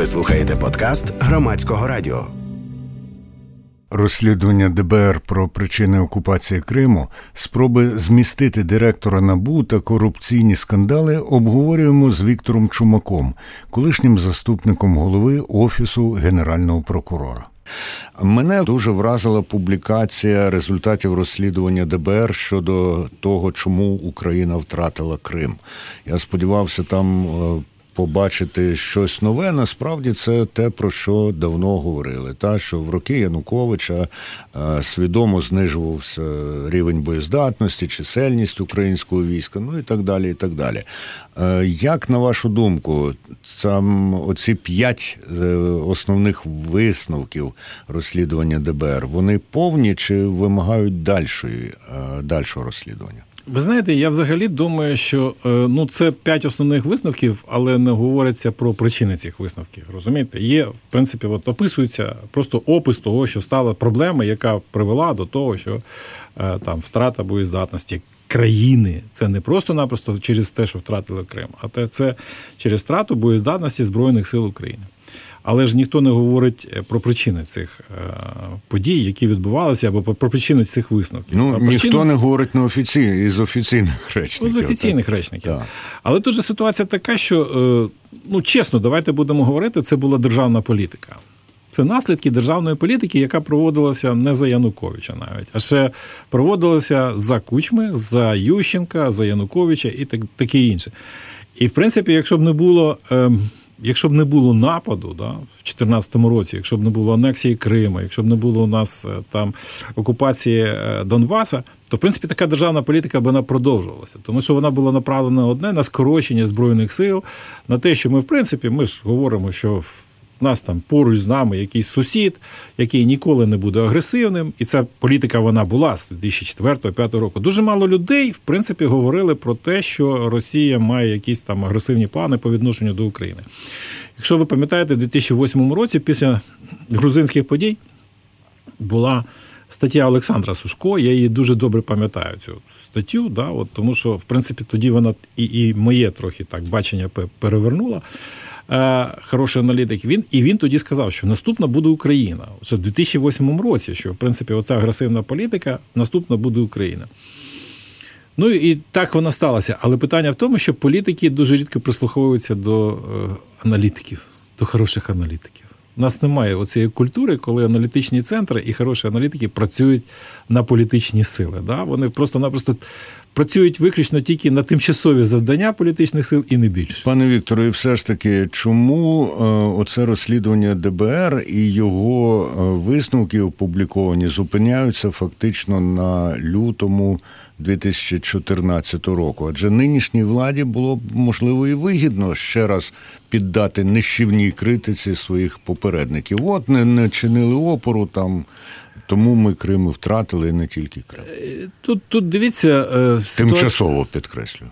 Ви слухаєте подкаст Громадського радіо. Розслідування ДБР про причини окупації Криму, спроби змістити директора НАБУ та корупційні скандали обговорюємо з Віктором Чумаком, колишнім заступником голови Офісу Генерального прокурора. Мене дуже вразила публікація результатів розслідування ДБР щодо того, чому Україна втратила Крим. Я сподівався там побачити щось нове. Насправді це те, про що давно говорили. Що в роки Януковича свідомо знижувався рівень боєздатності, чисельність українського війська, і так далі, і так далі. Як, на вашу думку, оці 5 основних висновків розслідування ДБР, вони повні чи вимагають дальшого розслідування? Ви знаєте, я взагалі думаю, що це 5 основних висновків, але не говориться про причини цих висновків, розумієте? Є, в принципі, описується просто опис того, що стала проблема, яка привела до того, що втрата боєздатності країни. Це не просто-напросто через те, що втратили Крим, а це через втрату боєздатності Збройних сил України. Але ж ніхто не говорить про причини цих подій, які відбувалися, або про причини цих висновків. Ніхто не говорить із офіційних речників. З офіційних речників. Так. Але тут же ситуація така, що, чесно, давайте будемо говорити, це була державна політика. Це наслідки державної політики, яка проводилася не за Януковича навіть, а ще проводилася за Кучми, за Ющенка, за Януковича і таке інше. І, в принципі, якщо б не було нападу в 2014 році, якщо б не було анексії Криму, якщо б не було у нас окупації Донбаса, то, в принципі, така державна політика б вона продовжувалася. Тому що вона була направлена на скорочення Збройних сил, на те, що ми ж говоримо, що у нас поруч з нами якийсь сусід, який ніколи не буде агресивним, і ця політика вона була з 2004-2005 року. Дуже мало людей, в принципі, говорили про те, що Росія має якісь агресивні плани по відношенню до України. Якщо ви пам'ятаєте, в 2008 році, після грузинських подій, була стаття Олександра Сушко, я її дуже добре пам'ятаю, цю статтю, тому що, в принципі, тоді вона і моє трохи бачення перевернула. Хороший аналітик, він тоді сказав, що наступна буде Україна. Що в 2008 році, що, в принципі, оця агресивна політика, наступна буде Україна. І так вона сталася. Але питання в тому, що політики дуже рідко прислуховуються до аналітиків, до хороших аналітиків. У нас немає оцієї культури, коли аналітичні центри і хороші аналітики працюють на політичні сили. Вони просто-напросто працюють виключно тільки на тимчасові завдання політичних сил і не більше. Пане Вікторе, і все ж таки, чому оце розслідування ДБР і його висновки опубліковані зупиняються фактично на лютому 2014 року? Адже нинішній владі було б, можливо, і вигідно ще раз піддати нищівній критиці своїх попередників. Не чинили опору тому ми Крим втратили, і не тільки Крим. Тут дивіться... Тимчасово, підкреслюю.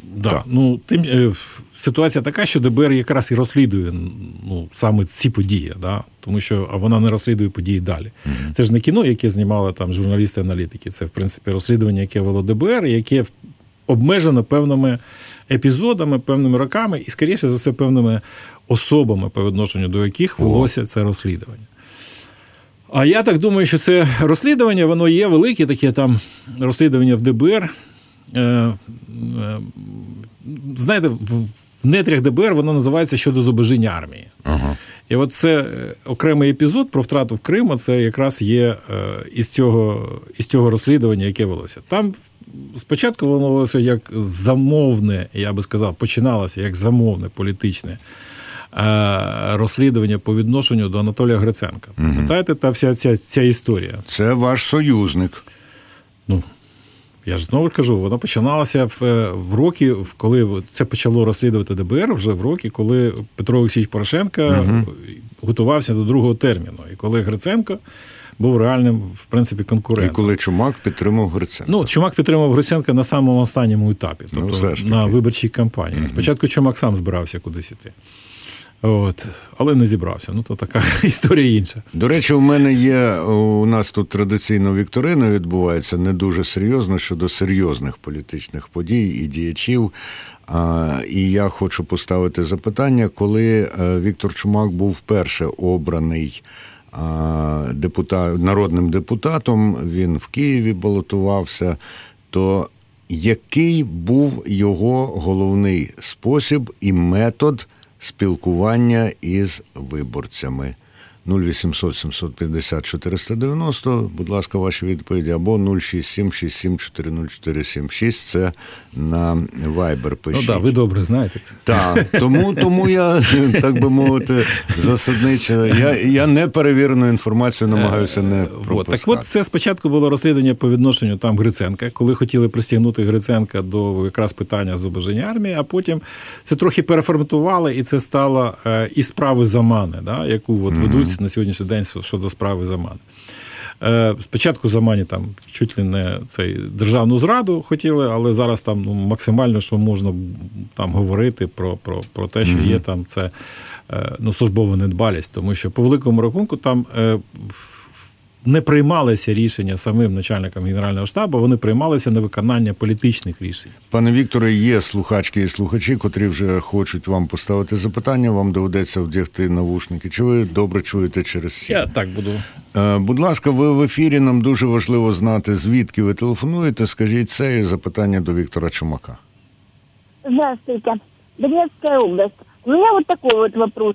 Ситуація така, що ДБР якраз і розслідує саме ці події, тому що вона не розслідує події далі. Угу. Це ж не кіно, яке знімали журналісти-аналітики. Це, в принципі, розслідування, яке вело ДБР, яке обмежено певними епізодами, певними роками і, скоріше за все, певними особами, по відношенню до яких велося це розслідування. А я так думаю, що це розслідування, воно є велике, таке розслідування в ДБР. Знаєте, в нетрях ДБР воно називається «Щодо зубожіння армії». Ага. І це окремий епізод про втрату в Криму, це якраз є із цього розслідування, яке велося. Там спочатку воно велося як замовне, я би сказав, починалося як замовне політичне розслідування по відношенню до Анатолія Гриценка. Пам'ятаєте, вся ця історія? Це ваш союзник. Я ж знову кажу, воно починалося в роки, коли це почало розслідувати ДБР, вже в роки, коли Петро Олексійович Порошенко готувався до другого терміну. І коли Гриценко був реальним, в принципі, конкурентом. І коли Чумак підтримав Гриценка. Чумак підтримав Гриценка на самому останньому етапі, тобто на виборчій кампанії. Спочатку Чумак сам збирався кудись іти. Але не зібрався. То така історія інша. До речі, у нас тут традиційно вікторина відбувається не дуже серйозно щодо серйозних політичних подій і діячів. І я хочу поставити запитання, коли Віктор Чумак був вперше обраний народним депутатом, він в Києві балотувався, то який був його головний спосіб і метод спілкування із виборцями? 0800 750 490, будь ласка, ваші відповіді, або 067 67 40476, це на Viber пишіть. Ви добре знаєте це. Так, тому я, так би мовити, засадничо, я неперевірену інформацію намагаюся не пропускати. Так це спочатку було розслідування по відношенню Гриценка, коли хотіли пристягнути Гриценка до якраз питання зубожіння армії, а потім це трохи переформатували, і це стало і справи Замани, яку ведуть на сьогоднішній день щодо справи Замани. Спочатку Замані чуть ли не державну зраду хотіли, але зараз максимально, що можна говорити про те, що є це службова недбалість, тому що по великому рахунку не приймалися рішення самим начальником Генерального штабу, вони приймалися на виконання політичних рішень. Пане Вікторе, є слухачки і слухачі, котрі вже хочуть вам поставити запитання, вам доведеться вдягти навушники. Чи ви добре чуєте через сім? Я так буду. Будь ласка, ви в ефірі, нам дуже важливо знати, звідки ви телефонуєте. Скажіть це і запитання до Віктора Чумака. Здравствуйте. Донецкая область. У меня такой вопрос.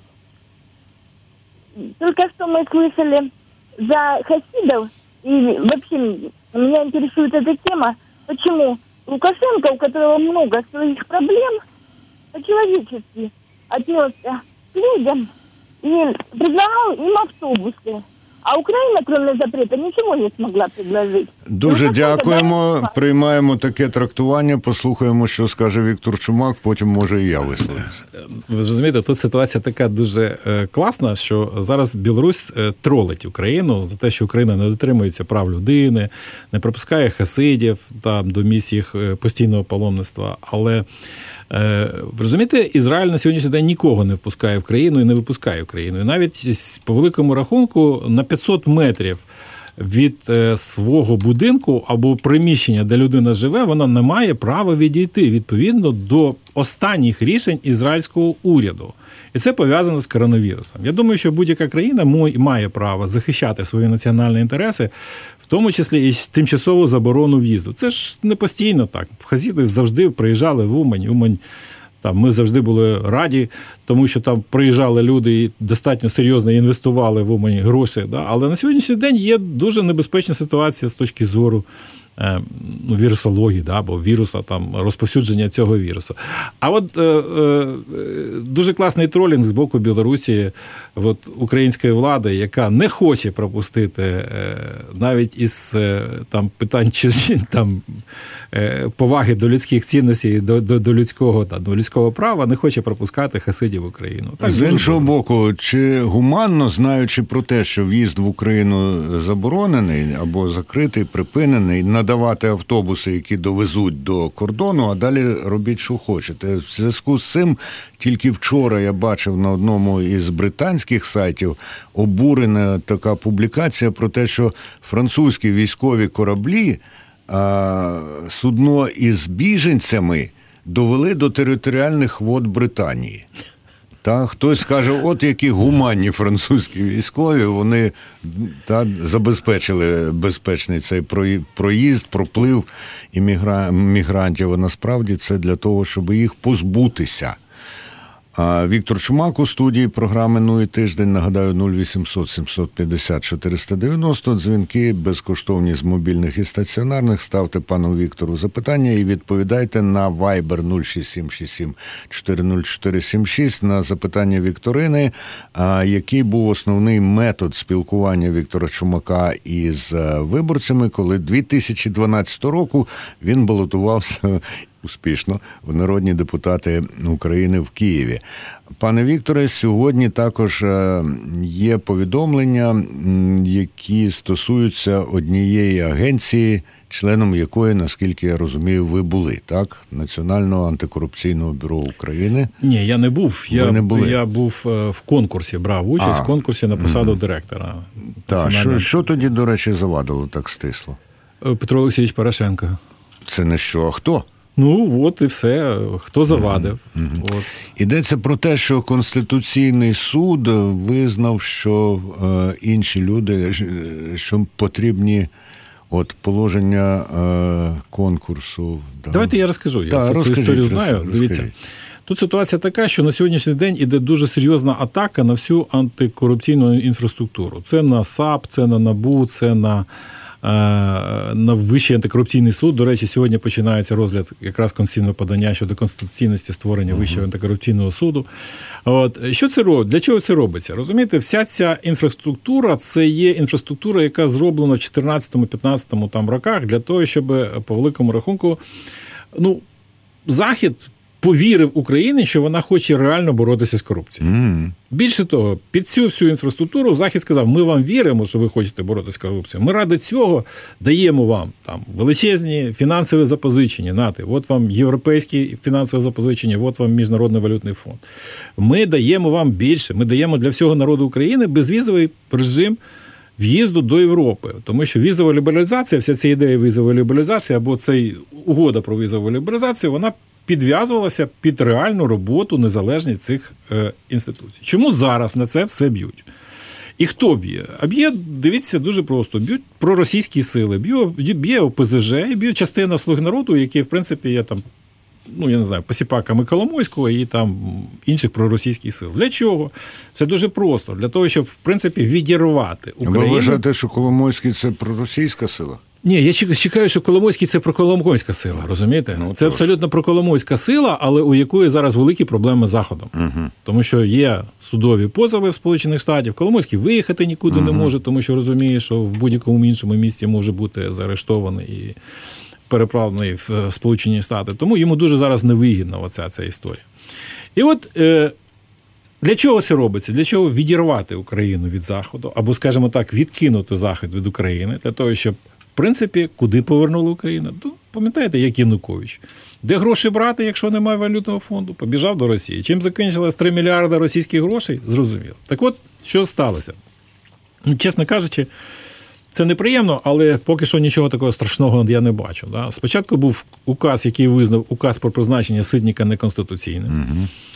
Только что мы слышали за хасидов, и вообще меня интересует эта тема, почему Лукашенко, у которого много своих проблем, по-человечески отнесся к людям и предлагал им автобусы. А Україна, крім запрету, нічого не змогла предложити. Дуже дякуємо, приймаємо таке трактування, послухаємо, що скаже Віктор Чумак, потім, може, і я висловлюся. Ви розумієте, тут ситуація така дуже класна, що зараз Білорусь тролить Україну за те, що Україна не дотримується прав людини, не пропускає хасидів до місць їх постійного паломництва, але ви розумієте, Ізраїль на сьогоднішній день нікого не впускає в країну і не випускає в країну. І навіть по великому рахунку на 500 метрів від свого будинку або приміщення, де людина живе, вона не має права відійти відповідно до останніх рішень ізраїльського уряду. І це пов'язано з коронавірусом. Я думаю, що будь-яка країна має право захищати свої національні інтереси, в тому числі і тимчасову заборону в'їзду. Це ж не постійно так. Хасіди завжди приїжджали в Умань. Умань, ми завжди були раді, тому що там приїжджали люди і достатньо серйозно інвестували в Умані гроші. Але на сьогоднішній день є дуже небезпечна ситуація з точки зору вірусології, або віруса, розповсюдження цього вірусу. А дуже класний тролінг з боку Білорусі, української влади, яка не хоче пропустити навіть із питань поваги до людських цінностей, до людського права, не хоче пропускати хасидів в Україну. Так, з іншого боку, чи гуманно, знаючи про те, що в'їзд в Україну заборонений або закритий, припинений, надавати автобуси, які довезуть до кордону, а далі робіть, що хочете. В зв'язку з цим тільки вчора я бачив на одному із британських сайтів обурена така публікація про те, що французькі військові кораблі судно із біженцями довели до територіальних вод Британії. Хтось каже, от які гуманні французькі військові, вони забезпечили безпечний цей проїзд, проплив мігрантів. А насправді це для того, щоб їх позбутися. Віктор Чумак у студії програми «Ну і тиждень». Нагадаю, 0800 750 490. Дзвінки безкоштовні з мобільних і стаціонарних. Ставте пану Віктору запитання і відповідайте на Viber 06767 40476 на запитання Вікторини. Який був основний метод спілкування Віктора Чумака із виборцями, коли 2012 року він балотувався успішно в народні депутати України в Києві. Пане Вікторе, сьогодні також є повідомлення, які стосуються однієї агенції, членом якої, наскільки я розумію, ви були, так? Національного антикорупційного бюро України. Ні, я не був. Я був в конкурсі, брав участь в конкурсі на посаду директора. Так, що тоді, до речі, завадило так стисло? Петро Олексійович Порошенко. Це не що, а хто? Ну, от і все. Хто завадив. От. Йдеться про те, що Конституційний суд визнав, що інші люди, що потрібні положення конкурсу. Да. Давайте я розкажу. Я цю історію знаю. Дивіться. Тут ситуація така, що на сьогоднішній день іде дуже серйозна атака на всю антикорупційну інфраструктуру. Це на САП, це на НАБУ, це на Вищий антикорупційний суд. До речі, сьогодні починається розгляд якраз конституційного подання щодо конституційності створення Вищого антикорупційного суду. Що це робить? Для чого це робиться? Розумієте, вся ця інфраструктура – це є інфраструктура, яка зроблена в 14-15 там роках для того, щоб по великому рахунку, Захід повірив Україні, що вона хоче реально боротися з корупцією. Більше того, під цю всю інфраструктуру Захід сказав, ми вам віримо, що ви хочете боротися з корупцією. Ми ради цього даємо вам там величезні фінансові запозичення. Нате, от вам європейські фінансові запозичення, от вам Міжнародний валютний фонд. Ми даємо вам більше. Ми даємо для всього народу України безвізовий режим в'їзду до Європи. Тому що візова лібералізація, вся ця ідея візової лібералізації або цей угода про візову лібералізацію, вона підв'язувалася під реальну роботу, незалежність цих інституцій. Чому зараз на це все б'ють? І хто б'є? А б'є, дивіться, дуже просто. Б'ють проросійські сили, б'є ОПЗЖ, і б'є частина «Слуги народу», які, в принципі, є там, я не знаю, посіпаками Коломойського і там інших проросійських сил. Для чого? Це дуже просто. Для того, щоб, в принципі, відірвати Україну. Ви вважаєте, що Коломойський – це проросійська сила? Ні, я чекаю, що Коломойський – це проколомойська сила, розумієте? Це абсолютно проколомойська сила, але у якої зараз великі проблеми з Заходом. Тому що є судові позови в Сполучених Штатів, Коломойський виїхати нікуди не може, тому що розуміє, що в будь-якому іншому місці може бути заарештований і переправлений в Сполучені Штати. Тому йому дуже зараз невигідна оця історія. І от для чого це робиться? Для чого відірвати Україну від Заходу? Або, скажімо так, відкинути Захід від України? Для того, щоб в принципі, куди повернули Україну? Пам'ятаєте, як Янукович? Де гроші брати, якщо немає валютного фонду? Побіжав до Росії. Чим закінчилось 3 мільярди російських грошей? Зрозуміло. Так от, що сталося? Чесно кажучи, це неприємно, але поки що нічого такого страшного я не бачу. Да? Спочатку був указ, який визнав указ про призначення Ситника неконституційним.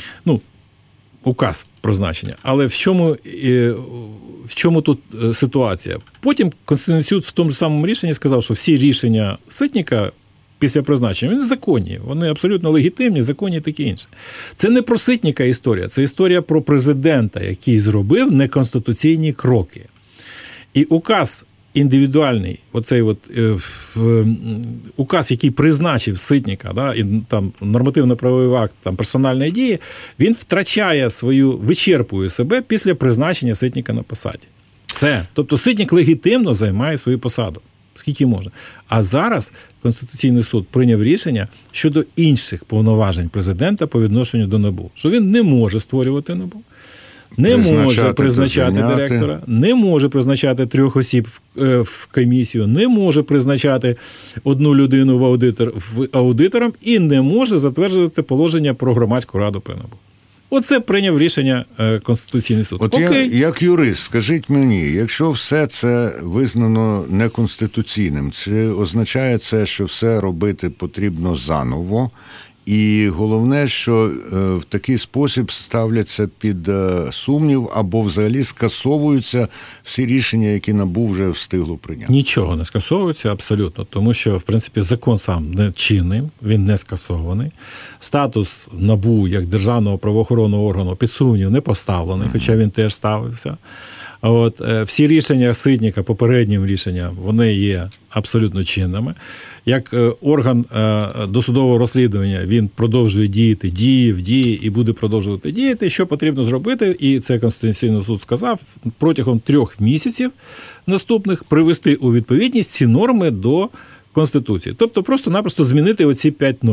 Указ про значення. Але в чому тут ситуація? Потім Конституційний суд в тому ж самому рішенні сказав, що всі рішення Ситника після призначення, вони законні, вони абсолютно легітимні, законні і таке інше. Це не про Ситника історія, це історія про президента, який зробив неконституційні кроки. І указ індивідуальний, указ, який призначив Ситника, да, і там нормативно-правовий акт там, персональної дії, він вичерпує себе після призначення Ситника на посаді. Все. Тобто Ситник легітимно займає свою посаду. Скільки можна. А зараз Конституційний суд прийняв рішення щодо інших повноважень президента по відношенню до НАБУ. Що він не може створювати НАБУ, не може призначати директора, не може призначати 3 осіб в комісію, не може призначати 1 людину в аудитором і не може затверджувати положення про громадську раду при НАБУ. Оце прийняв рішення Конституційний суд. Як юрист, скажіть мені, якщо все це визнано неконституційним, чи означає це, що все робити потрібно заново? І головне, що в такий спосіб ставляться під сумнів або взагалі скасовуються всі рішення, які НАБУ вже встигло прийняти. Нічого не скасовується абсолютно, тому що, в принципі, закон сам не чинний, він не скасований. Статус НАБУ як державного правоохоронного органу під сумнів не поставлений, хоча він теж ставився. Всі рішення Ситника, попереднім рішенням, вони є абсолютно чинними. Як орган досудового розслідування, він продовжує діє і буде продовжувати діяти. Що потрібно зробити, і це Конституційний суд сказав, протягом 3 місяців наступних привести у відповідність ці норми до Конституції. Тобто просто-напросто змінити оці 5 норм.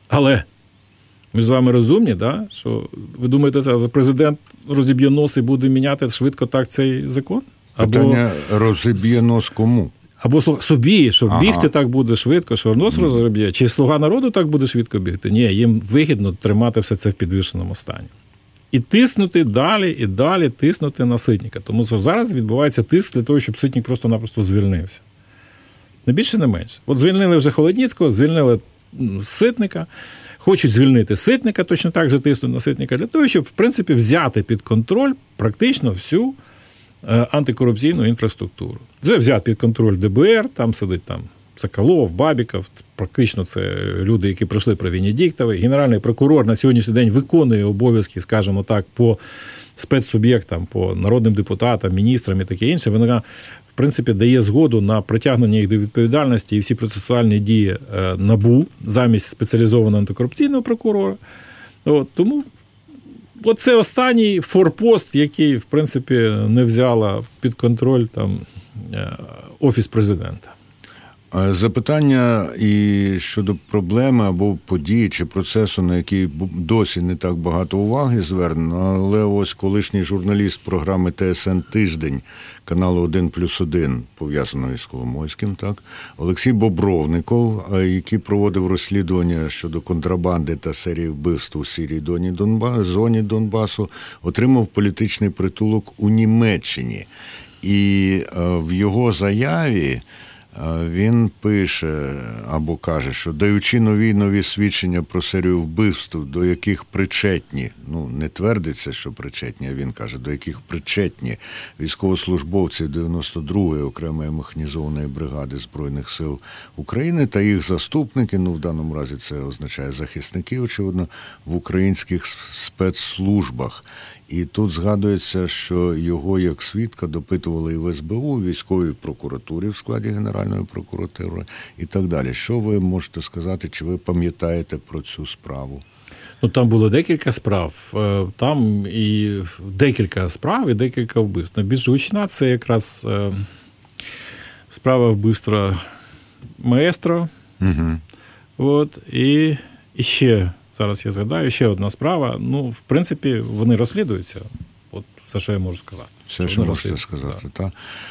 Але ми ж з вами розумні, да? Що ви думаєте, що президент розіб'є нос і буде міняти швидко так цей закон? Питання розіб'є нос кому? Або собі, що бігти так буде швидко, що нос розіб'є, чи «Слуга народу» так буде швидко бігти? Ні, їм вигідно тримати все це в підвішеному стані. І тиснути далі, і далі тиснути на Ситника. Тому що зараз відбувається тиск для того, щоб Ситник просто-напросто звільнився. Не більше, не менше. От звільнили вже Холодніцького, звільнили Ситника, хочуть звільнити Ситника, точно так же тиснуть на Ситника, для того, щоб, в принципі, взяти під контроль практично всю антикорупційну інфраструктуру. Вже взяти під контроль ДБР, там сидить Соколов, Бабіков, практично це люди, які пройшли при Венедіктовій. Генеральний прокурор на сьогоднішній день виконує обов'язки, скажімо так, по спецсуб'єктам, по народним депутатам, міністрам і таке інше. Вона, в принципі, дає згоду на притягнення їх до відповідальності і всі процесуальні дії НАБУ замість спеціалізованого антикорупційного прокурора. Тому це останній форпост, який, в принципі, не взяла під контроль Офіс президента. Запитання і щодо проблеми або події чи процесу, на який досі не так багато уваги звернено, але ось колишній журналіст програми ТСН «Тиждень» каналу 1+1, пов'язаного із Коломойським, так, Олексій Бобровников, який проводив розслідування щодо контрабанди та серії вбивств у сірій зоні Донбасу, отримав політичний притулок у Німеччині. І в його заяві він пише або каже, що даючи нові свідчення про серію вбивств, до яких причетні, не твердиться, що причетні, а він каже, до яких причетні військовослужбовці 92-ї окремої механізованої бригади Збройних сил України та їх заступники, в даному разі це означає захисники, очевидно, в українських спецслужбах. І тут згадується, що його як свідка допитували і в СБУ, військовій прокуратурі в складі Генеральної прокуратури і так далі. Що ви можете сказати, чи ви пам'ятаєте про цю справу? Там було декілька справ. Там і декілька справ, і декілька вбивств. Найбільш гучна – це якраз справа вбивства маестро. Угу. І ще... Зараз я згадаю, ще одна справа. В принципі, вони розслідуються. Це, що я можу сказати. Все, що можете сказати, так?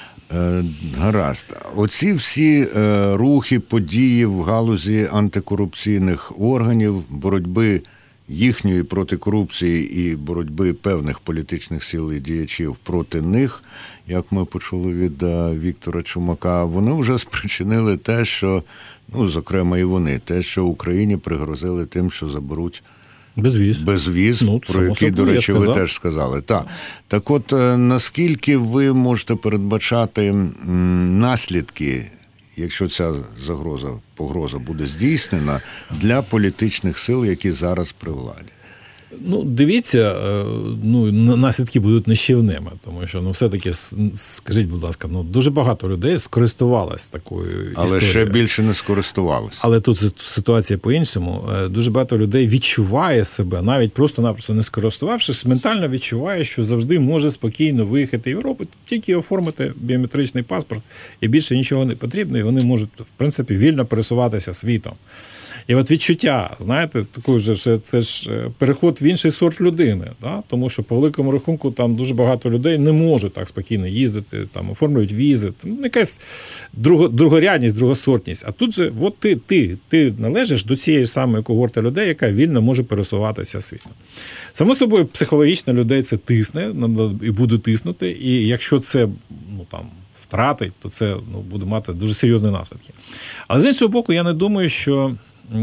Гаразд. Оці всі рухи, події в галузі антикорупційних органів, боротьби їхньої проти корупції і боротьби певних політичних сил і діячів проти них, як ми почули від Віктора Чумака, вони вже спричинили те, що, зокрема і вони, те, що Україні пригрозили тим, що заберуть безвіз, про який, до речі, ви теж сказали. Так от, наскільки ви можете передбачати наслідки, якщо ця погроза буде здійснена, для політичних сил, які зараз при владі? Дивіться, наслідки будуть нищівними, тому що, все-таки, скажіть, будь ласка, дуже багато людей скористувалось такою історією. Але ще більше не скористувалися. Але тут ситуація по-іншому. Дуже багато людей відчуває себе, навіть просто-напросто не скористувавшись, ментально відчуває, що завжди може спокійно виїхати в Європу, тільки оформити біометричний паспорт, і більше нічого не потрібно, і вони можуть, в принципі, вільно пересуватися світом. І відчуття, знаєте, такий же, це ж переход в інший сорт людини, да? Тому що по великому рахунку там дуже багато людей не можуть так спокійно їздити, оформлюють візи, якась другорядність, другосортність. А тут же, ти належиш до цієї ж самої когорти людей, яка вільно може пересуватися світом. Само собою, психологічно людей це тисне і буде тиснути, і якщо це, втратить, то це буде мати дуже серйозні наслідки. Але з іншого боку, я не думаю, що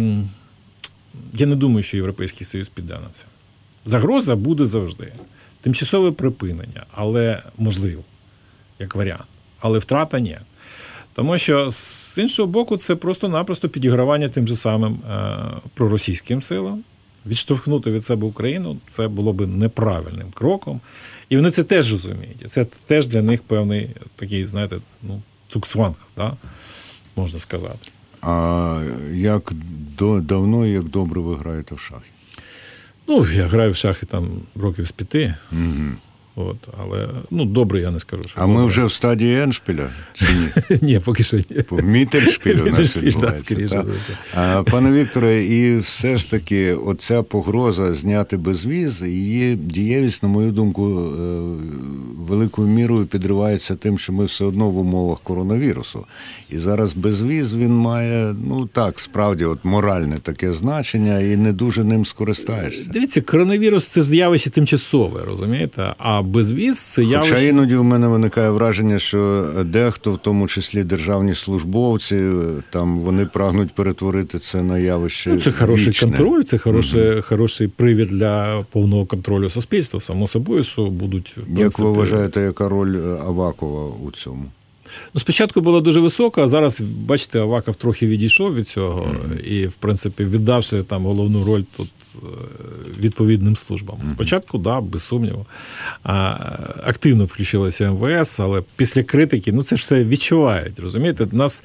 Європейський Союз піде на це. Загроза буде завжди. Тимчасове припинення, але можливо, як варіант. Але втрата – ні. Тому що, з іншого боку, це просто-напросто підігравання тим же самим проросійським силам. Відштовхнути від себе Україну – це було б неправильним кроком. І вони це теж розуміють. Це теж для них певний такий, знаєте, цукцванг, да? Можна сказати. А як давно і як добре ви граєте в шахи? Я граю в шахи років з 5. Угу. Але, добре, я не скажу, що... А ми вже в стадії Еншпіля, чи ні? Ні, поки що ні. Мітельшпіль у нас відбувається. Скоріше. Пане Вікторе, і все ж таки оця погроза зняти безвіз, її дієвість, на мою думку, великою мірою підривається тим, що ми все одно в умовах коронавірусу. І зараз безвіз, він має, справді, моральне таке значення, і не дуже ним скористаєшся. Дивіться, коронавірус – це ж явище тимчасове, розумієте? А безвіз – це явище... Хоча іноді у мене виникає враження, що дехто, в тому числі державні службовці, там вони прагнуть перетворити це на явище це хороший вічне. контроль, це хороший привід для повного контролю суспільства. Само собою, що будуть... Як ви вважаєте, яка роль Авакова у цьому? Спочатку була дуже висока, а зараз, бачите, Аваков трохи відійшов від цього і, в принципі, віддавши там головну роль тут відповідним службам. Спочатку, без сумніву, активно включилося МВС, але після критики, це ж все відчувають, розумієте?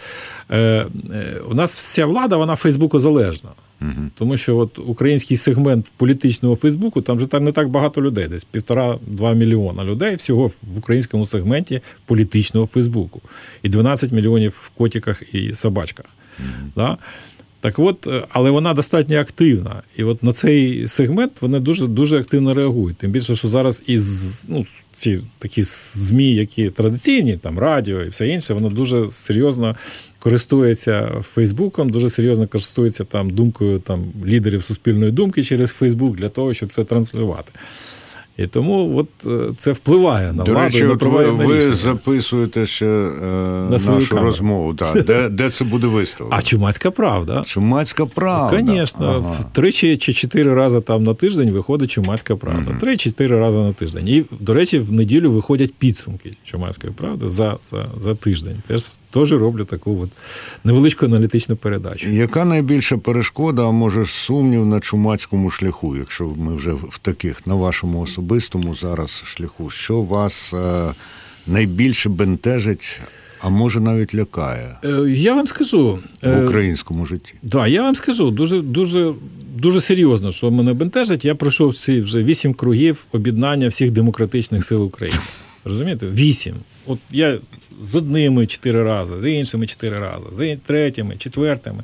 У нас вся влада, вона Фейсбуку залежна. Тому що український сегмент політичного Фейсбуку, там же не так багато людей, десь 1,5-2 мільйона людей всього в українському сегменті політичного Фейсбуку. І 12 мільйонів в котиках і собачках. Да? Так але вона достатньо активна. І на цей сегмент вони дуже, дуже активно реагують. Тим більше, що зараз ці такі ЗМІ, які традиційні, там радіо і все інше, воно дуже серйозно користується Фейсбуком, дуже серйозно користується там думкою лідерів суспільної думки через Фейсбук для того, щоб це транслювати. І тому це впливає на владу. До речі, ви записуєте ще нашу розмову. Де це буде виставлено? А Чумацька правда. Чумацька правда. Звісно. 3 чи 4 рази на тиждень виходить Чумацька правда. 3-4 рази на тиждень. І, до речі, в неділю виходять підсумки Чумацької правди за тиждень. Теж роблю таку невеличку аналітичну передачу. Яка найбільша перешкода, а може сумнів на чумацькому шляху, якщо ми вже в таких, на вашому особистому зараз шляху, що вас найбільше бентежить, а може навіть лякає я вам скажу, в українському житті? Так, я вам скажу, дуже, дуже, дуже серйозно, що мене бентежить. Я пройшов ці вже 8 кругів об'єднання всіх демократичних сил України. Розумієте? 8. Я з одними 4 рази, з іншими 4 рази, з третіми, четвертими.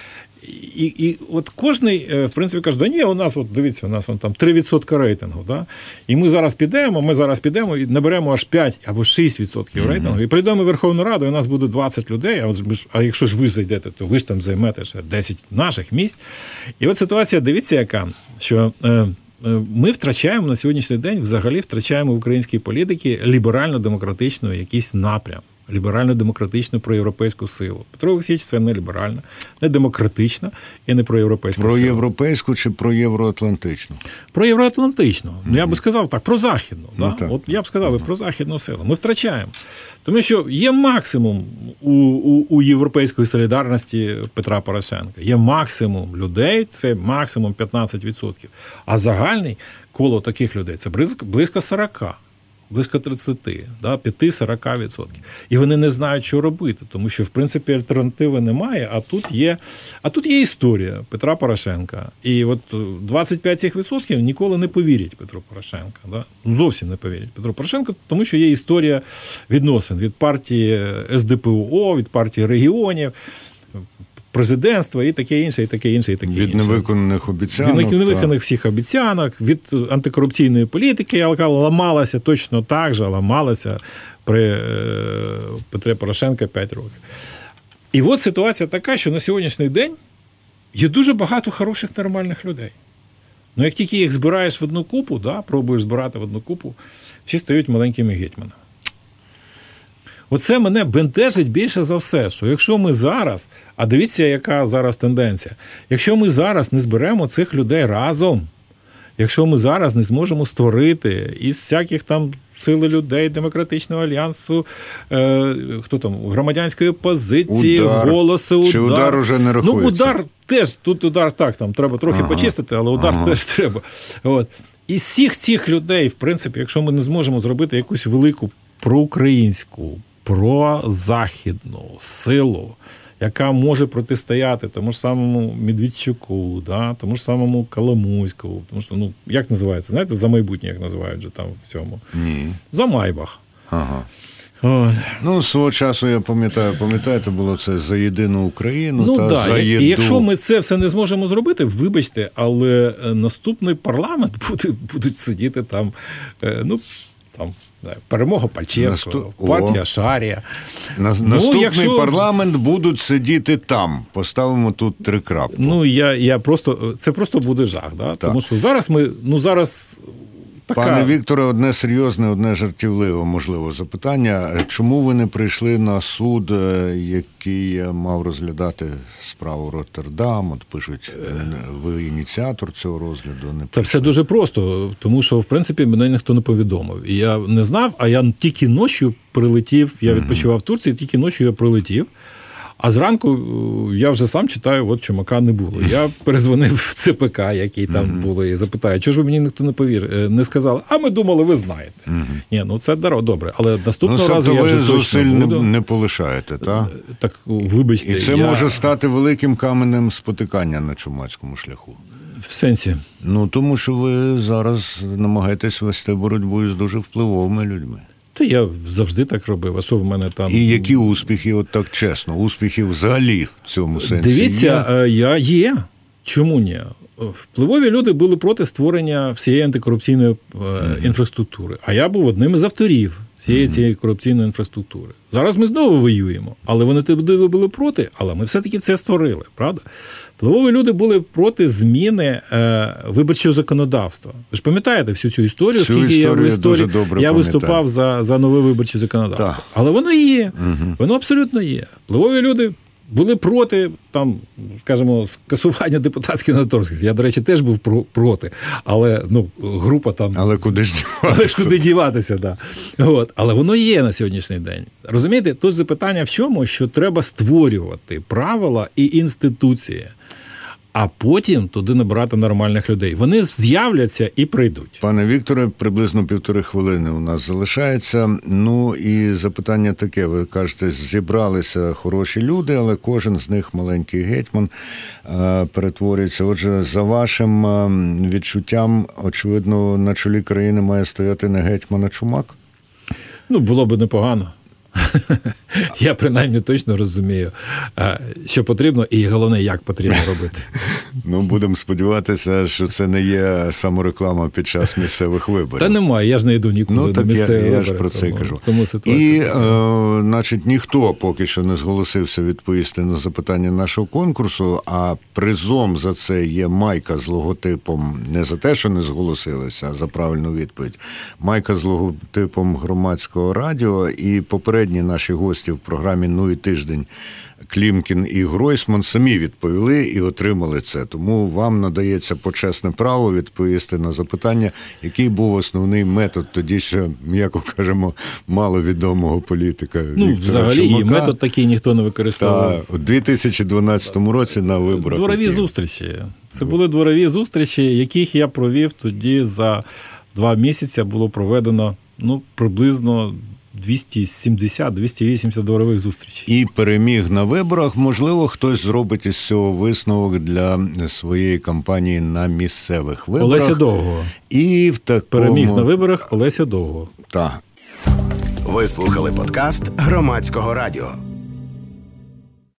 І кожний, в принципі, каже, у нас, дивіться, у нас там 3% рейтингу, да? І ми зараз підемо і наберемо аж 5 або 6% рейтингу, і прийдемо в Верховну Раду, і у нас буде 20 людей, а якщо ж ви зайдете, то ви ж там займете ще 10 наших місць. І ситуація, дивіться, яка, що ми втрачаємо на сьогоднішній день, взагалі втрачаємо в українській політиці ліберально-демократичну якийсь напрям. Ліберально-демократичну проєвропейську силу. Петро Олексійович – це не ліберальна, не демократична і не проєвропейська сила. Про європейську чи про євроатлантичну? Про євроатлантичну. Я би сказав так, про західну. Я б сказав про західну силу. Ми втрачаємо. Тому що є максимум у європейської солідарності Петра Порошенка. Є максимум людей, це максимум 15%. А загальний коло таких людей – це близько 40%. Близько 30, 5-40%. І вони не знають, що робити, тому що, в принципі, альтернативи немає, а тут є історія Петра Порошенка. І 25% ніколи не повірять Петру Порошенка. Зовсім не повірять Петру Порошенку, тому що є історія відносин від партії СДПУ, від партії регіонів, президентства і таке інше, і таке інше, і таке інше. Від невиконаних обіцянок. Від невиконаних всіх обіцянок, від антикорупційної політики, яка ламалася точно так же, ламалася при Петрі Порошенка 5 років. І ситуація така, що на сьогоднішній день є дуже багато хороших, нормальних людей. Як тільки їх збираєш в одну купу, пробуєш збирати в одну купу, всі стають маленькими гетьманами. Оце мене бентежить більше за все, що якщо ми зараз, а дивіться, яка зараз тенденція, якщо ми зараз не зберемо цих людей разом, якщо ми зараз не зможемо створити із всяких там сили людей, Демократичного альянсу, громадянської опозиції, голоси, удар. Чи удар уже не рахується? Удар теж, тут удар так, там треба трохи почистити, але удар теж треба. І з всіх цих людей, в принципі, якщо ми не зможемо зробити якусь велику проукраїнську, прозахідну силу, яка може протистояти тому ж самому Медведчуку, да, тому ж самому Коломойському, тому що, ну, як називається, знаєте, за майбутнє, як називають же там в цьому? Ні. За Майбах. Ага. Ой. Ну, свого часу, я пам'ятаєте, було це за єдину Україну Ну, та да. за єду. І якщо ми це все не зможемо зробити, вибачте, але наступний парламент будуть сидіти там, ну, там, Перемога Пальчевського, партія Шарія. Наступний парламент будуть сидіти там. Поставимо тут 3 крапки. Ну, це просто буде жах. Да? Тому що зараз така... Пане Вікторе, одне серйозне, одне жартівливе, можливо, запитання. Чому ви не прийшли на суд, який мав розглядати справу Роттердам? От пишуть, ви ініціатор цього розгляду. Та все дуже просто, тому що, в принципі, мене ніхто не повідомив. І я не знав, а я тільки ночі прилетів, я відпочивав в Турції, тільки ночі я прилетів. А зранку я вже сам читаю, от Чумака не було. Я перезвонив в ЦПК, які там були, і запитаю, чого ж ви мені ніхто не сказали? А ми думали, ви знаєте. Ні, ну це добре. Але наступного разу я вже точно зусиль буду. не полишаєте, так? Так, вибачте. І це може стати великим каменем спотикання на чумацькому шляху. В сенсі? Ну, тому що ви зараз намагаєтесь вести боротьбу з дуже впливовими людьми. Та я завжди так робив. А що в мене там? І які успіхи, от так чесно, успіхи взагалі в цьому сенсі? Дивіться, є. Чому ні? Впливові люди були проти створення всієї антикорупційної інфраструктури. А я був одним із авторів всієї цієї корупційної інфраструктури. Зараз ми знову воюємо. Але вони були проти, але ми все-таки це створили, правда? Впливові люди були проти зміни виборчого законодавства. Ви ж пам'ятаєте всю цю історію, скільки я виступав за нове виборче законодавство. Так. Але воно є. Воно абсолютно є. Впливові люди були проти, там, скажімо, скасування депутатської недоторканності. Я, до речі, теж був проти, але група там... Але куди ж діватися? Але ж куди діватися, да. Але воно є на сьогоднішній день. Розумієте, тут запитання в чому? Що треба створювати правила і інституції, а потім туди набирати нормальних людей. Вони з'являться і прийдуть. Пане Вікторе, приблизно 1,5 хвилини у нас залишається. Ну і запитання таке. Ви кажете, зібралися хороші люди, але кожен з них маленький гетьман перетворюється. Отже, за вашим відчуттям, очевидно, на чолі країни має стояти не гетьман, а Чумак? Ну, було б непогано. Я принаймні точно розумію, що потрібно, і головне, як потрібно робити. Ну, будемо сподіватися, що це не є самореклама під час місцевих виборів. Та немає, я ж не йду нікуди до місцевих виборів. Я ж про це й кажу. Тому і, значить, ніхто поки що не зголосився відповісти на запитання нашого конкурсу, а призом за це є майка з логотипом, не за те, що не зголосилися, а за правильну відповідь. Майка з логотипом Громадського радіо, і попередні наші гості в програмі «Ну і тиждень» Клімкін і Гройсман самі відповіли і отримали це. Тому вам надається почесне право відповісти на запитання, який був основний метод тоді ще, м'яко кажемо, маловідомого політика Віктора Чумака. Взагалі і метод такий ніхто не використовував. У 2012 році на виборах. Дворові зустрічі. Це були дворові зустрічі, яких я провів тоді за 2 місяці. Було проведено, приблизно 270-280 дворових зустрічей. І переміг на виборах. Можливо, хтось зробить із цього висновок для своєї кампанії на місцевих виборах. Олеся Довгого. І в такому... Переміг на виборах Олеся Довгого. Так. Ви слухали подкаст Громадського радіо.